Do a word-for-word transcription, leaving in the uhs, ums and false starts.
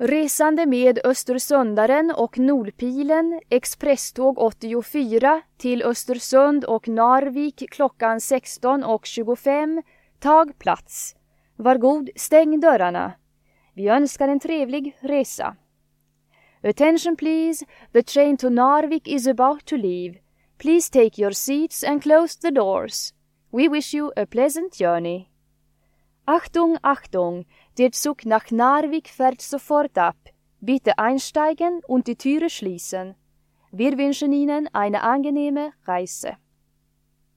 Resande med Östersundaren och Nordpilen, expresståg åttiofyra till Östersund och Narvik klockan sexton och tjugofem, tag plats. Var god, stäng dörrarna. Vi önskar en trevlig resa. Attention please, the train to Narvik is about to leave. Please take your seats and close the doors. We wish you a pleasant journey. Achtung, Achtung, der Zug nach Narvik fährt sofort ab. Bitte einsteigen und die Türe schließen. Wir wünschen Ihnen eine angenehme Reise.